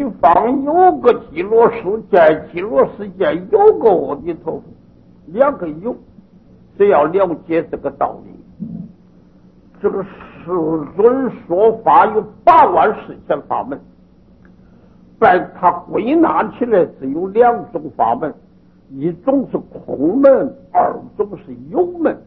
西方有个极乐世界，极乐世界有个阿弥陀佛，两个有，只要了解这个道理。这个世尊说法有8万4千法门，把它归纳起来只有2种法门，一种是空门，2种是有门。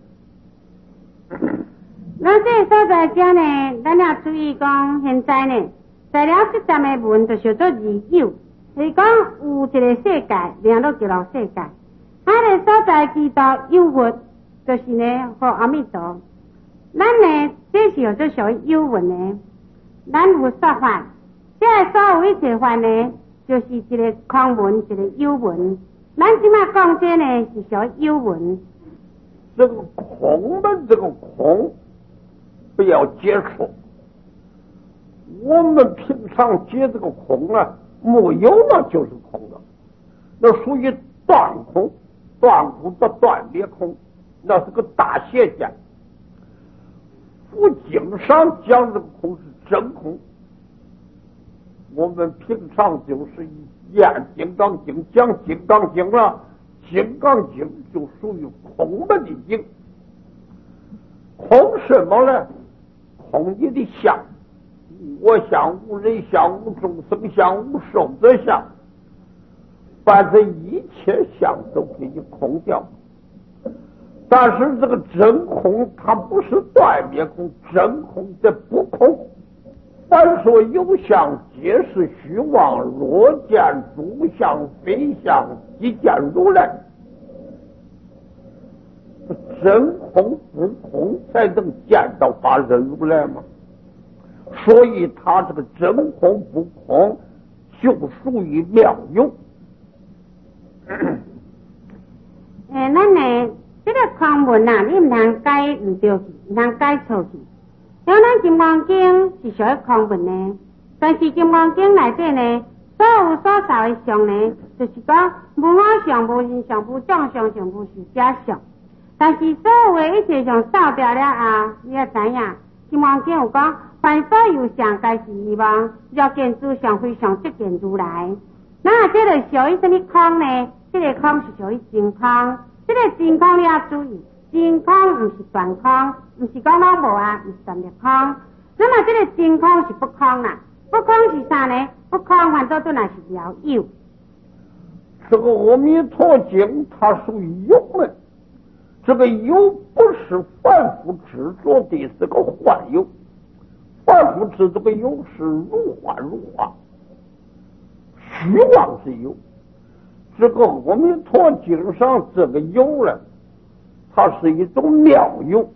那这所在讲呢，咱要注意讲，现在呢，材料13个门就叫做二有，是讲有一个世界，名都叫做世界。他的所在祈祷有佛，就是呢，和阿弥陀。咱呢，这是叫做属于有文呢，咱有说法，这个所有一切法呢，就是一个空文，一个有文。咱即马讲这呢，是属于有文。 这个空门，这个空不要接触。我们平常接这个空啊，没有了就是空了，那属于断空，断空的断裂空，那是个大邪见。佛经上讲这个空是真空，我们平常就是念《金刚经》，讲《金刚经》了，《金刚经》就属于空门的经。空什么呢？空你的相，我相、无人相、无众生相、无寿者相，把这一切相都给你空掉。但是这个真空它不是断灭空，真空的不空。凡说有相，皆是虚妄。若见诸相非相，即见如来。真空不空，才能见到法身如来嘛。所以他这个真空不空，就属于妙有。 咱呢？这个空门啊，你唔通解唔对去，唔通解错去。像咱金刚经是属于空门呢，但是金刚经内底呢，所有所造的相呢，就是讲无我相、无人相、无众相、无寿者相。但是所有的一切相扫掉了啊，你要知影，金刚经有讲，凡所有相，皆是希望，若见诸相非相，即见如来。那这个属于什么空呢？这个空是属于真空。这个真空你要注意，真空不是断空，不是讲拢无啊，不是断灭空。那么这个真空是不空啦，不空是啥呢？不空反倒都那是了有。 这个阿弥陀经它属于有门，这个有不是凡夫执着的，是个幻有。凡夫执这个有是如幻如化，虚妄是有。这个阿弥陀经上这个有呢，它是一种妙有。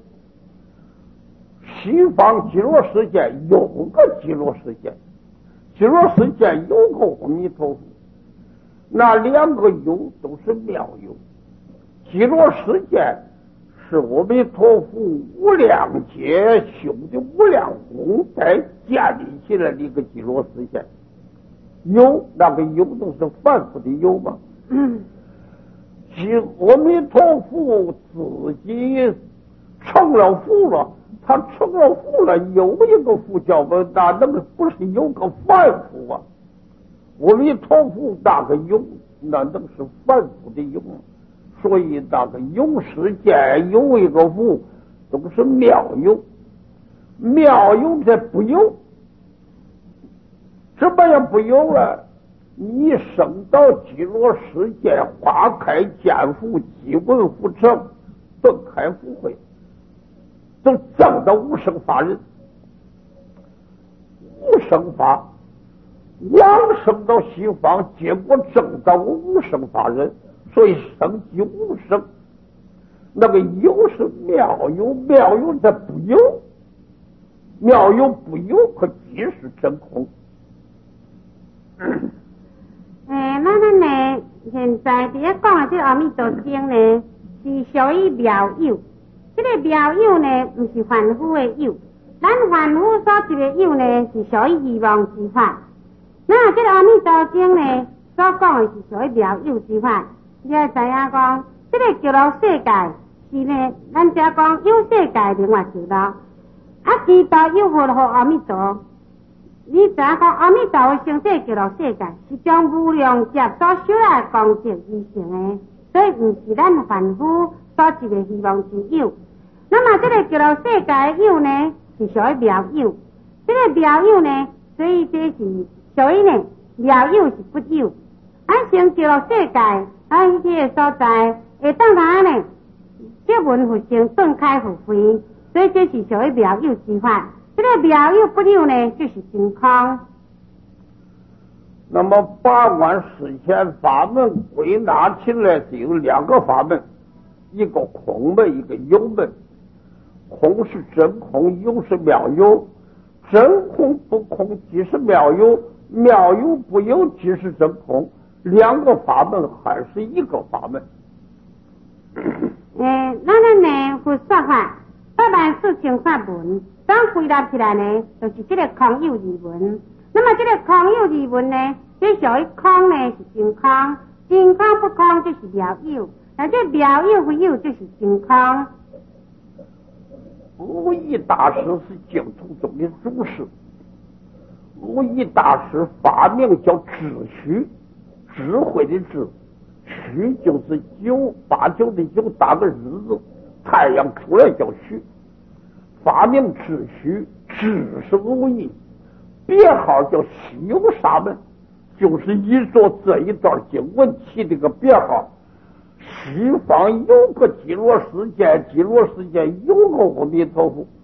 西方极乐世界有个极乐世界，极乐世界有个阿弥陀佛，那2个有都是妙有。极乐世界是阿弥陀佛无量劫修的无量功德建立起来的一个极乐世界。有那个有都是凡夫的有嘛。阿弥陀佛自己成了佛了，他成了佛了，有一个佛叫文大，那个不是有个凡夫啊。阿弥陀佛那个有，那能是凡夫的有，所以那个有世界有一个佛，都是妙有。妙有这不有，怎么样不有了？你升到极乐世界，花开见佛，即闻佛成，顿开福慧，都证到无生法人。无生法往生到西方，结果证到无生法人，所以生即无生。那个有是妙有，妙有这不有，妙有不有可即是真空。 那咱呢，现在伫咧讲的这阿弥陀经呢，是属于妙有。这个妙有呢，不是凡夫的有。咱凡夫所执的有呢，是属于希望之法。那这个阿弥陀经呢，所讲的是属于妙有之法。你要知影讲，这个极乐世界是呢，咱只讲有世界另外极乐，啊，其他有佛和阿弥陀。 你知影讲阿弥陀佛成就极乐世界，是将无量劫所修来功德而成的，所以毋是咱凡夫所一个希望之有。那么这个极乐世界的有呢，是属于妙有。这个妙有呢，所以这是属于呢妙有是不有。俺成极乐世界，俺迄个所在会当咱呢结文复成，顿开复飞，所以这是属于妙有之法。这个妙有不有呢，就是真空。 那么八观十千法门归纳起来是有两个法门，一个空门，一个有门。空是真空，有是妙有。真空不空即是妙有，妙有不有即是真空。两个法门还是一个法门。 咱呢佛说法84000法门，当归纳起来呢，就是这个空有二门。那么这个空有二门呢，这属于空呢是真空，真空不空就是妙有，那这妙有不有就是真空。 无义大师是净土中的祖师，无义大师法名叫智虚，智慧的智，虚就是989的9打个日字，太阳出来叫虚，法名智虚，智是无义，别号叫西游沙门，就是依着这一段经文起这个别号。西方有个极乐世界，极乐世界有个阿弥陀佛，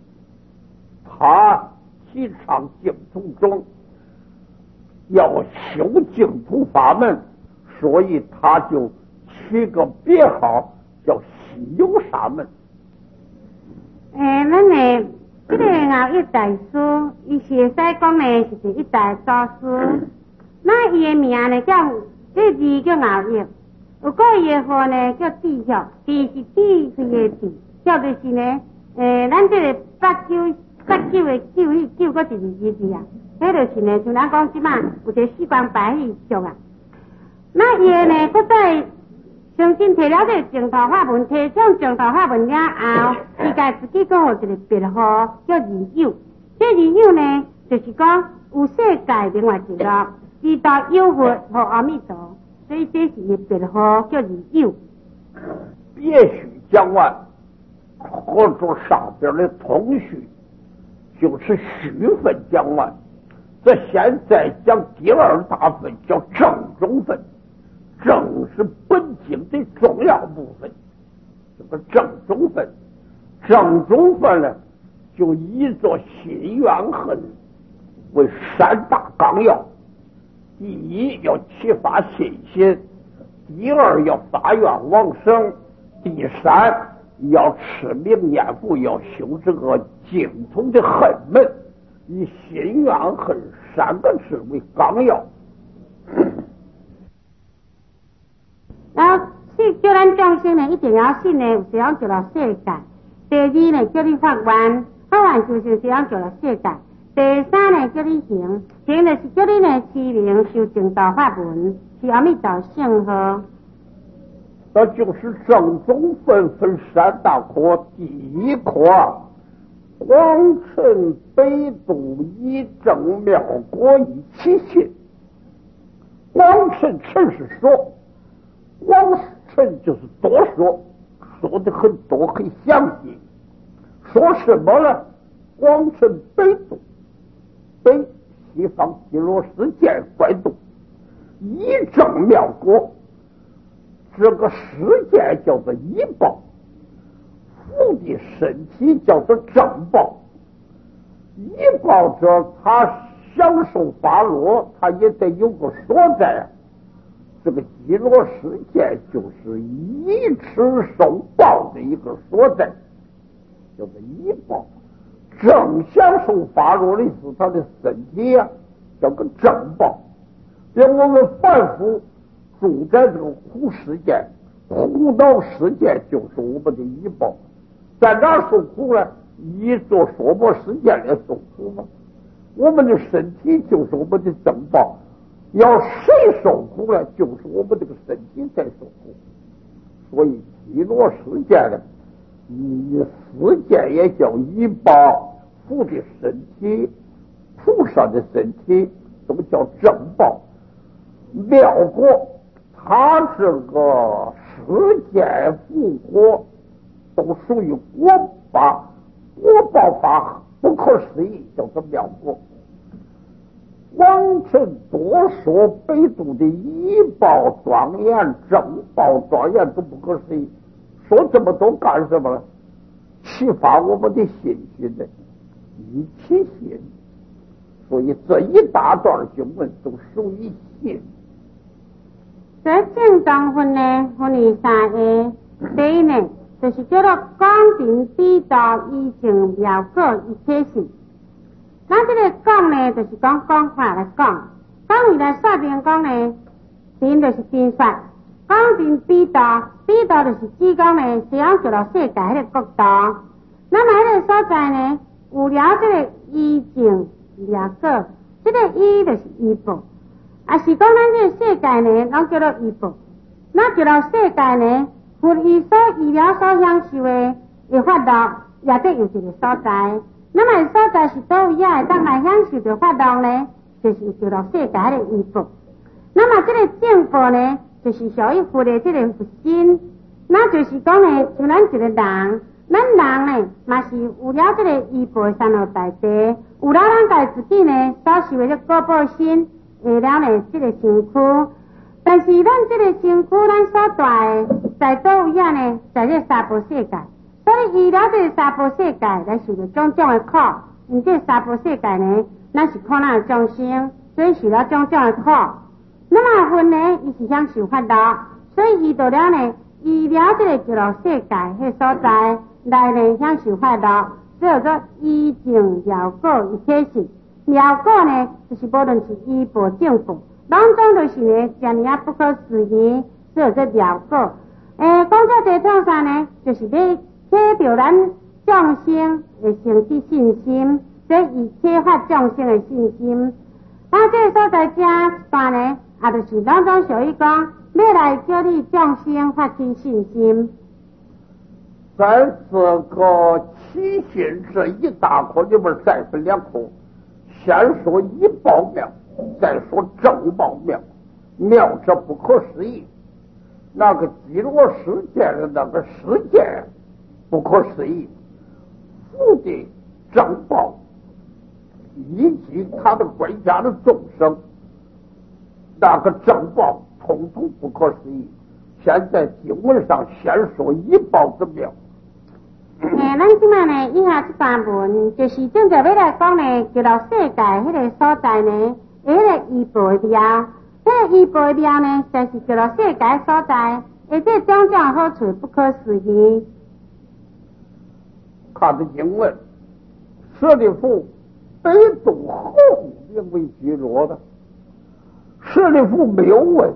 他提倡净土中要修净土法门，所以他就取个别号叫西游沙门。 咱呢，这个熬一大师，伊是使讲呢是一代祖师，那伊的名呢叫这字叫熬一。有个伊的号呢叫智晓，智是智慧的智，晓就是呢，咱这个89的9个一个字啊，迄就是呢，像咱讲即马有一个四光白玉像啊。那伊的呢，搁再重新摕了这净土法门，摕上净土法门了后，伊家自己讲有一个别号叫二有，这二有呢，就是讲有世界另外一个，知道有佛和阿弥陀。所以这是一别号叫二有。 别须讲完，或者上边的通序就是虚分讲完。这现在讲第二大分叫正中分，正是本经的重要部分。这个正中分，正中分呢，就以着心愿恨为3大纲要。第一要启发信心，第二要发愿往生，第三要持名念佛，要修这个净土的恨门，以心愿恨3个字为纲要。 然后叫咱众生呢，一定要信呢，有这样极乐世界。第二呢，叫你发愿，发愿就是这样极乐世界。第三呢，叫你行，行就是叫你呢持名修净土法门，是阿弥陀圣号。 那就是正宗分3大科，第一科光尘北渡一正妙果以其信。光尘是说，光尘就是多说，说的很多很详细。说什么呢？光尘北渡，北西方极乐世界拐渡，一正妙果。这个世界叫做一报，福的身体叫做正报。一报者他享受法乐，他也得有个所在。这个极乐世界就是一吃受报的一个所在，叫做一报。正享受法乐的是他的身体啊，叫个正报。连我们凡夫住在这个苦世界、苦恼世界，就是我们的医报。在哪受苦呢？依着娑婆世界来受苦吗？我们的身体就是我们的正报。要谁受苦呢？就是我们这个身体在受苦。所以极乐世界呢，世界也叫医报，福的身体， 树上的身体都叫正报。妙国他是个世间复活，都属于国法，国宝法不可思议，叫做妙国。王臣多说北都的医报庄严、正报庄严都不可思议，说这么多干什么呢？启发我们的信心的，一起信。所以这一大段经文都属于信。 这正当分呢，分为三个。第一呢，就是叫做讲定比道依情妙果一切性。咱这个讲呢，就是讲法来讲，讲伊来说明讲呢，定就是定法，讲定比道，比道就是指讲呢，这样叫做世界迄个国度。那么迄个所在呢，有了这个依情妙果，这个依就是依报，啊是讲咱这个世界呢，拢叫做依报。那叫做世界呢，佛伊所依了所享受的法度，也得有一个所在。那么所在是倒位也会当来享受着法度呢，就是叫做世界的依报。那么这个正报呢，就是属于佛的这个佛心，那就是讲呢，像咱一个人，咱人呢，嘛是有了这个依报三个大地，有了咱家自己呢所受的这果报心，下了呢这个身躯。但是咱这个身躯，咱所在在倒位呢，在这三宝世界。所以，依了这三宝世界来受着种种的苦，因这三宝世界呢，咱是苦难的众生，所以受了种种的苦。那么分呢，伊是享受法度，所以依到了呢，依了这个叫做世界迄所在来呢享受法度，叫做依正妙果一切性。妙果呢，就是无论是依报正报，拢总就是呢，遮尔啊不可思议，叫做妙果。讲这地方上呢，就是要启着咱众生的生起信心，这以启发众生的信心。那这个所在这段呢，也就是拢总属于讲，要来叫你众生发起信心。 在这个起信这一大课里边再分两课，先说一报妙，再说正报妙。妙这不可思议，那个极乐世界的那个世界不可思议，福的正报以及他的国家的众生，那个正报统统不可思议。现在经文上先说一报之妙。 咱即摆呢，以下这段文就是正在要来讲呢，叫做世界迄个所在呢，迄个依报的庙，迄个依报的庙呢，就是叫做世界所在，而且种种好处不可思议。 看的经文，舍利弗北斗何故名为居罗的？舍利弗没有问，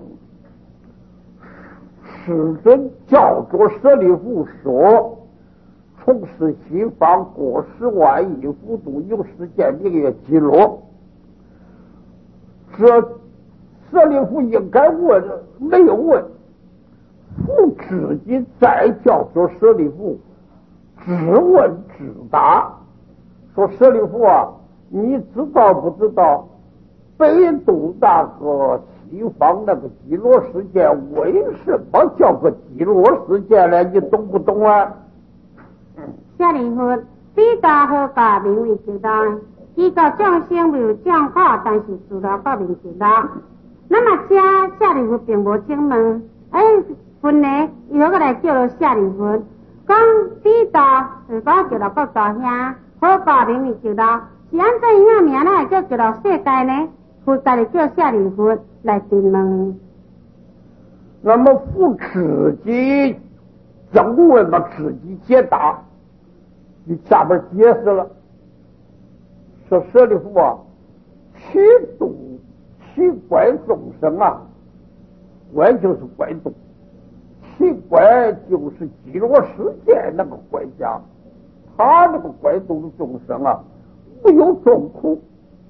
世尊叫着舍利弗说，从事西方过10万亿幅度有世界名曰基罗。这舍利弗应该问，没有问，复自己再叫着舍利弗只问只答，说舍利弗啊，你知道不知道北斗那个西方那个极乐世界为什么叫个极乐世界呢？你懂不懂啊？ 舍利弗，比道何个名为极乐？依个众生没有众苦，但是自然个名极乐。那么这舍利弗并无请问，分呢，伊何个来叫做舍利弗？讲比道是讲叫做国度遐，何个名为极乐？是安怎伊个名来叫做世界呢？佛家里叫舍利弗来询问。 那么复自己正问嘛，自己解答。你下边解释了，说舍利弗啊，其度其怪众生啊，怪就是怪度，其怪就是极乐世界那个怪家，他那个怪度的众生啊，无有众苦，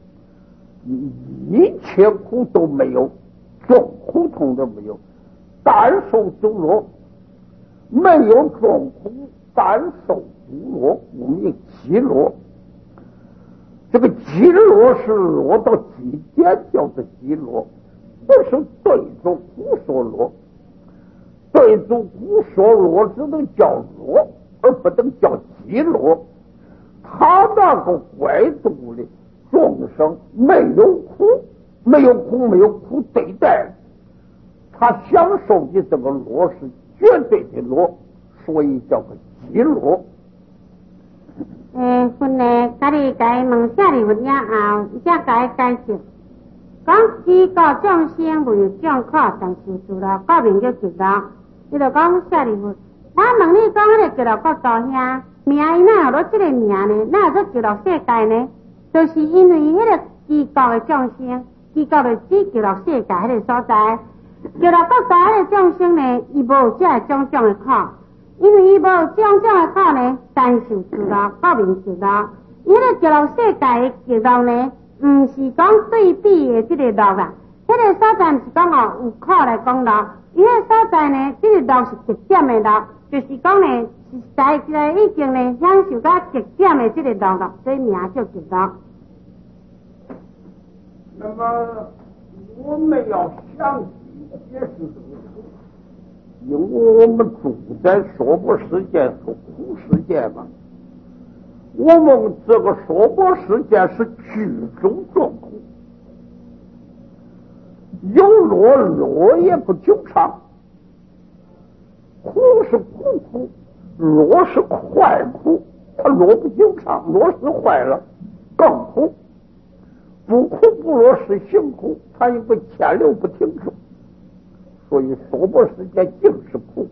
一切苦都没有，众苦痛都没有，单受诸乐，没有众苦，单受诸乐，故名其乐。 这个极落是落到极点叫做极落，不是对着骨说落。对着骨说落只能叫落，而不能叫极落。他那个怪度的众生没有苦，没有苦对待，他享受的这个落是绝对的落，所以叫个极落。 分呢，家己该问下里文了后，才该解释。讲几个众生未众苦，但是除了个名叫极乐，你就讲下里文。我问你讲，迄个极乐国度遐名，伊哪有落这个名呢？哪有做极乐世界呢？就是因为迄个极高的众生，极高的指极乐世界迄个所在，极乐国度迄个众生呢，伊无这种种的苦。因为伊无种种的苦呢，单受极乐，个名极乐。伊迄个极乐世界的极乐呢，毋是讲对比的这个乐啦，迄个所在毋是讲有苦来讲乐，伊迄个所在呢，这个乐是极点的乐，就是讲呢，是在已经呢享受到极点的这个乐了，所以名叫极乐。 那么我们要详细解释这个，因为我们住在娑婆世界和苦世界嘛，我们这个娑婆世界是居中作苦，有落也不久长，苦是苦，落是坏苦，它落不久长，落是坏了更苦，不苦不落是行苦，它有个牵流不停止，所以娑婆世界尽是苦。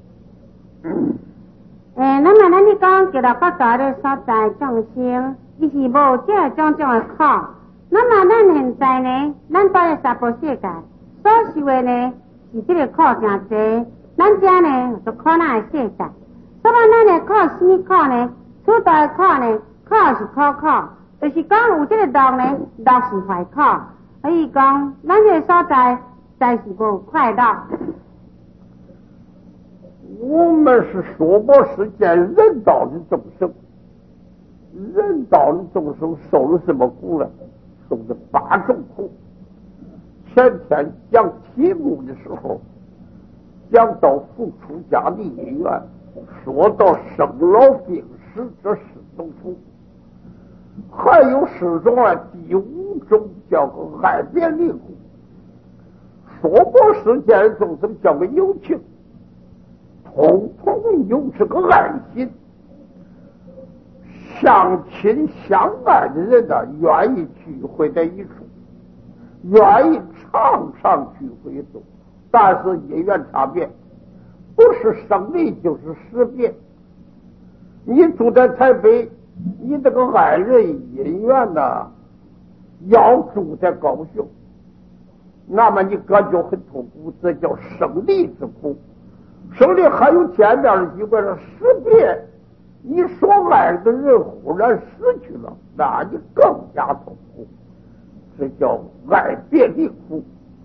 那么咱你讲极乐国度的所在众生，伊是无这种种的苦。那么咱现在呢，咱到了娑婆世界所受的呢，是这个苦真多。咱这呢，就苦难的世界。那么咱的苦什么苦呢？初代的苦呢，苦是苦，就是讲有这个乐呢，乐是坏苦。所以讲，咱这个所在才是无快乐。 我们是娑婆世界人道的众生，人道的众生受了什么苦呢？受的8种苦。前天讲题目的时候，讲到付出家的因缘，说到生老病死这4种苦，还有4种第5种叫个爱别离苦。娑婆世界的众生叫个有情，统统有这个爱心，相亲相爱的人呢，愿意聚会在一处，愿意常常聚会一处，但是因缘差别，不是生离就是死别。你住在台北，你这个爱人姻缘呢，要住在高雄，那么你感觉很痛苦，这叫生离之苦。生离还有见面的机会，了死别，你所爱的人忽然死去了，那你更加痛苦，这叫爱别离苦。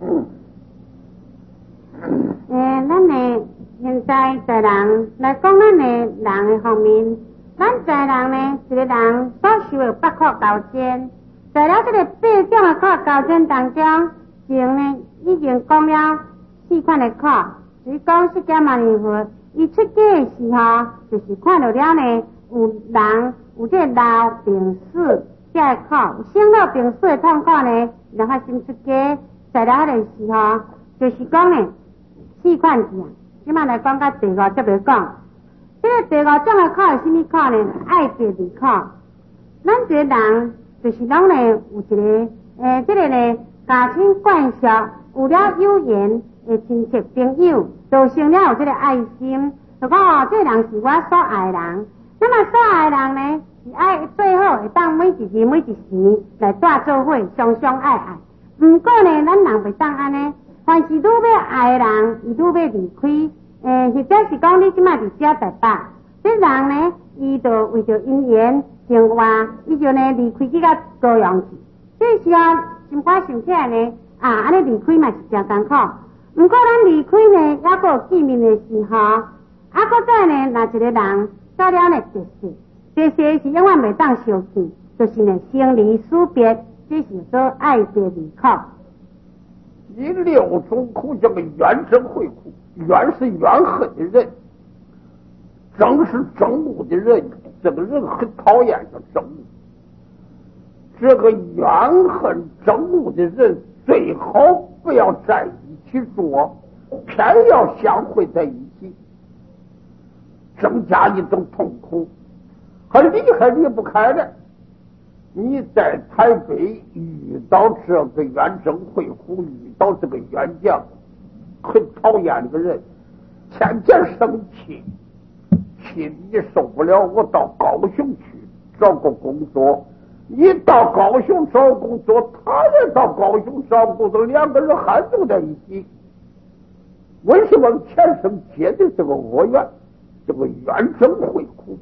咱呢现在在人来讲，咱的人的方面，咱在人呢一个人所受的8苦高煎，在了这个8种的苦高煎当中，前呢已经讲了4款的苦。所以讲释迦牟尼佛伊出家的时候，就是看到了呢，有人有这老病死这个苦，有生老病死的痛苦呢，然后先出家，在了那个时候，就是讲呢4款字。即摆来讲到第5则袂讲，这个第5种的苦是什么苦呢？爱别离苦。咱一个人就是拢呢有一个这个呢家亲眷属，有了有缘的亲戚朋友，就生了有这个爱心，就讲这个人是我所爱的人。那么所爱的人呢，是爱最好会当每一日每一时来带做伙，相相爱爱。不过呢，咱人袂当安尼，凡是愈要爱的人，伊愈要离开。或者是讲你即摆伫遮台北，这人呢，伊就为着因缘生活，伊就呢离开去到高雄去。这时候心肝想起来呢，安尼离开嘛是真艰苦。不过咱离开呢，还阁有见面的时候，搁再呢，若一个人到了呢绝世是永远袂当相见。 就是呢生离死别，这是说爱别离苦。 第6种苦叫个怨憎会苦，怨是怨恨的人，憎是憎恶的人，这个人很讨厌叫憎恶。这个怨恨憎恶的人最好不要在一起做，偏要相会在一起，增加一种痛苦，还离不开的。你在台北遇到这个冤憎会苦，遇到这个冤将，很讨厌这个人，天天生气，气你受不了，我到高雄去找个工作。一到高雄找工作，他也到高雄找工作，两个人还住在一起。为什么前生结的这个恶缘，这个冤憎会苦？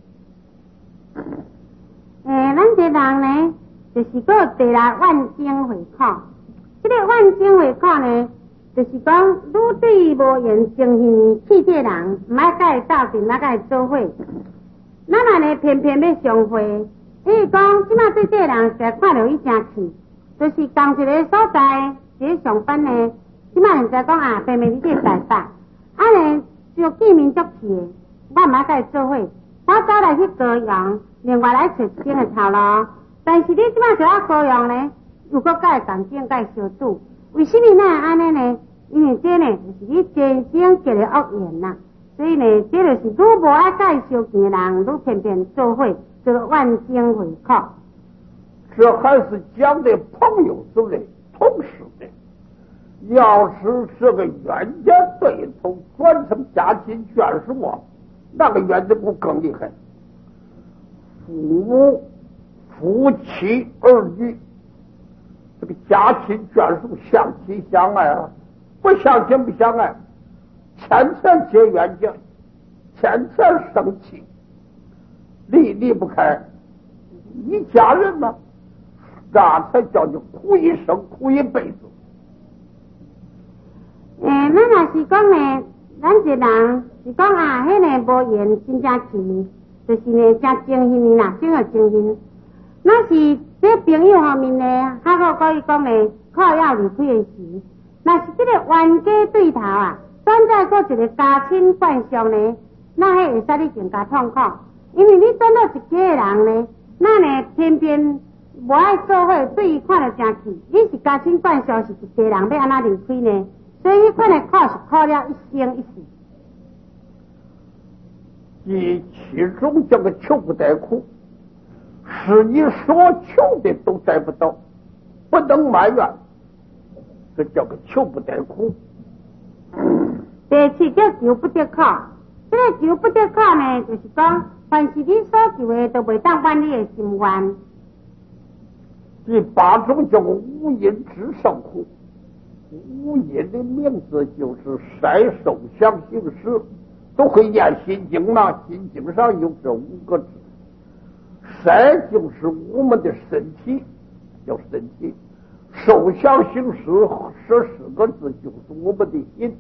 咱这人呢，就是个第来怨憎会苦。这个怨憎会苦呢，就是讲愈对无缘情义气这人，唔爱甲伊斗阵，唔爱甲伊做伙。咱若呢偏偏要相会，伊讲即马对这人实看到伊真气，就是同一个所在，一个上班呢，即马人家讲啊，偏偏你这代办，呢就见面足气的，我唔爱甲伊做伙。我走来去高阳，另外来找新的头路。但是你即摆找到高阳呢，如果甲伊同情，甲伊相处，为什么那安尼呢？因为这呢，就是你真心结的恶缘呐。所以呢，这就是愈无爱甲伊相近的人，愈偏偏做伙，这个怨憎会苦。 这还是讲的朋友之类、同事的。要是这个冤家对头转成家亲眷属啊，那个冤憎苦更厉害。父母、夫妻、儿女，这个家亲眷属相亲相爱啊，不相亲不相爱，天天结冤家，天天生气，离不开。一家人嘛，那才叫你苦一生，苦一辈子。 咱若是讲呢，咱一人是讲啊，迄个无缘真正气，就是呢真情形啦，真有情形。那是这朋友方面呢，还好可以讲呢，靠要离开的时，那是这个冤家对头啊，转在过一个家亲惯上呢，那迄会使你更加痛苦，因为你转到一家的人呢，那呢偏偏无爱做伙，对伊看了真气。你是家亲惯上，是一家人要安怎离开呢？所以迄款的苦是苦了一生一世。 第7种叫个求不得苦，是你所求的都得不到，不能埋怨，这叫个求不得苦。 第7叫求不得苦，这个求不得苦呢，就是讲凡是你所求的都袂当满你的心愿。 第8种叫个无因之上苦，无因的名字就是筛受想行识，都会念心经嘛，心经上有这5个字。筛就是我们的身体，叫身体；受想行识这4个字就是我们的心。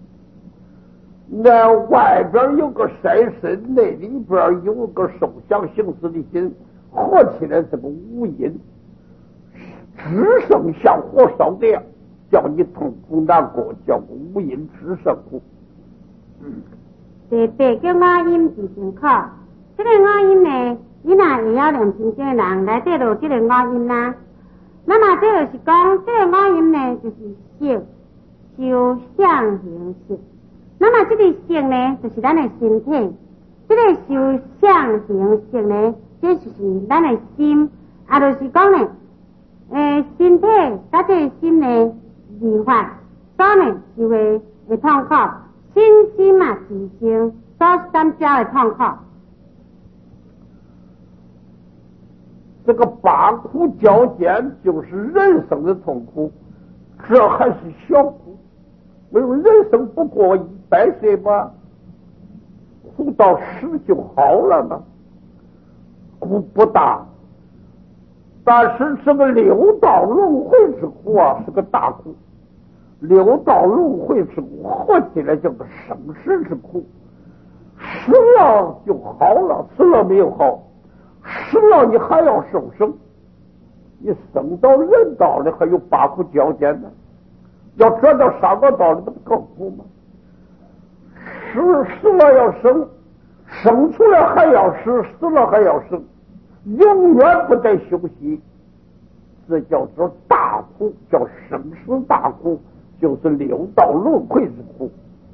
那外边有个筛身，那里边有个受想行识的心，合起来这个无因，只剩像火烧的样，叫你痛苦难过，叫无因之上苦。 第8叫我因自性苦，这个我因呢，你若会晓念心经的人，内底就有这个我因啦。那么这就是讲，这个我因呢，就是色、受、想、行、识。那么这个色呢，就是咱的身体；这个受、想、行、识呢，这就是咱的心。啊，就是讲呢，身体甲这个心呢，二法，所呢就会痛苦。身心嘛，自性所三交的痛苦。 这个8苦交煎就是人生的痛苦，这还是小苦。为什么人生不过100岁吗？苦到10就好了吗？苦不大，但是这个6道轮回之苦啊，是个大苦。6道轮回之苦合起来叫个生死之苦。死了就好了，死了没有好， 死了你还要受生，你生到人道里还有8苦交煎呢，要转到3个道里不更苦吗？死了要生，生出来还要死，死了还要生，永远不得休息，这叫做大苦，叫生死大苦，就是6道轮回之苦。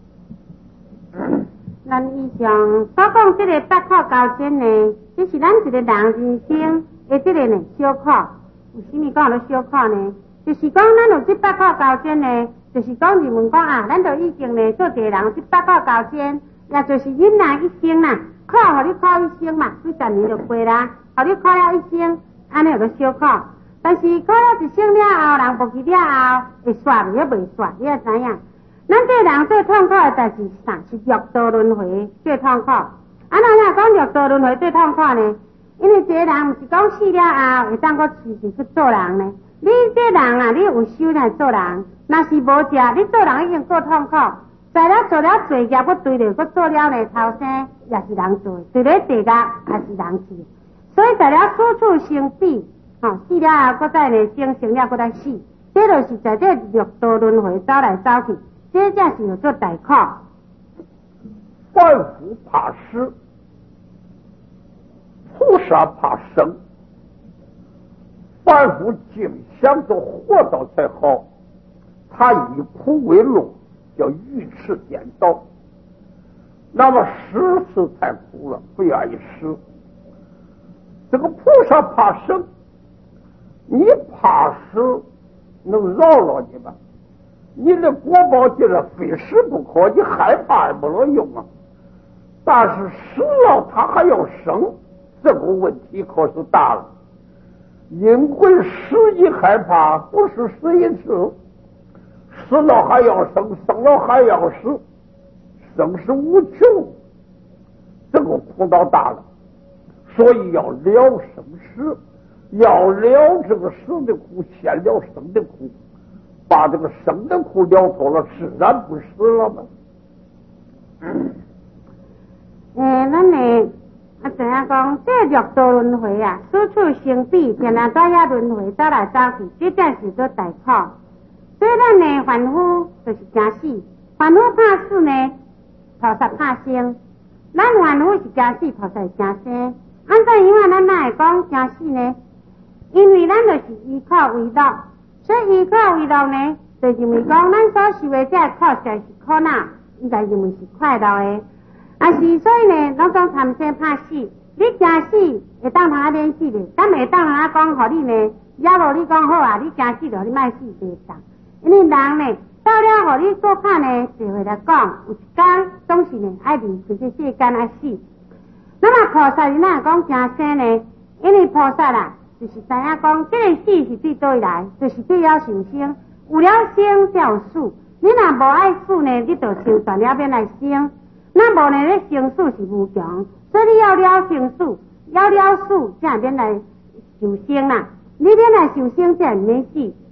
咱以上所讲这个8苦交煎呢，这是咱一个人人生的这个呢小苦。有啥物讲了小苦呢？就是讲咱有这8苦交煎呢，就是讲人们讲啊，咱就已经呢做一个人这8苦交煎，也就是忍耐一生啦，苦互你苦一生嘛，几10年就过啦，互你苦了一生，安尼有个小苦。但是苦了一生了后，人无去了后，会煞也袂煞，你也知影。咱这人最痛苦的代志是啥？是六道轮回最痛苦。怎样讲六道轮回最痛苦呢？因为这个人不是讲死了后会当个持续去做人呢。你这人啊，你有修来做人，若是无食，你做人已经够痛苦。在了做了罪业，我对了，我做了呢，头生也是人做，对了地狱也是人做。所以在了处处生死，死了后，搁再呢生了搁再死，这就是在这六道轮回走来走去。这才是有做大苦。 凡夫怕死，菩萨怕生。凡夫净想着活到才好，他以苦为乐，叫愚痴颠倒。那么死是太苦了，不愿意死。这个菩萨怕生，你怕死能饶了你吗？你的国宝就是非死不可，你害怕也没有用啊。但是死了他还要生，这个问题可是大了。因为死一害怕，不是死一次，死了还要生，生了还要死，生死无穷，这个苦恼大了。所以要了生死，要了这个死的苦，先了生的苦。把这个生的苦了脱了，自然不死了吗？ 咱呢，怎样讲？这六道轮回啊，处处生死，天天在遐轮回走来走去，这才是做大苦。所以咱呢，凡夫就是惊死，凡夫怕死呢，菩萨怕生。咱凡夫是惊死，菩萨是惊生。按照因为咱哪会讲惊死呢？因为咱就是依靠为乐。所以依靠为乐呢，就认为讲咱所受的这苦实是苦恼，应该认为是快乐的。是所以呢，咱讲贪生怕死，你惊死会当通免死的，咱袂当通讲，互你呢，要无你讲好啊，你惊死了，你莫死袂当。因为人呢，到了互你做怕呢，就会来讲，有一天总是呢爱离开这世间爱死。那么菩萨是哪讲惊生呢？因为菩萨啦。就是知影讲，这个死是对倒来，就是对了受生，有了生才有死。你若无爱死呢，你就受断了免来生。那无呢，你生死是无常，所以你要了生死，要了死才免来受生啦。你免来受生才免死，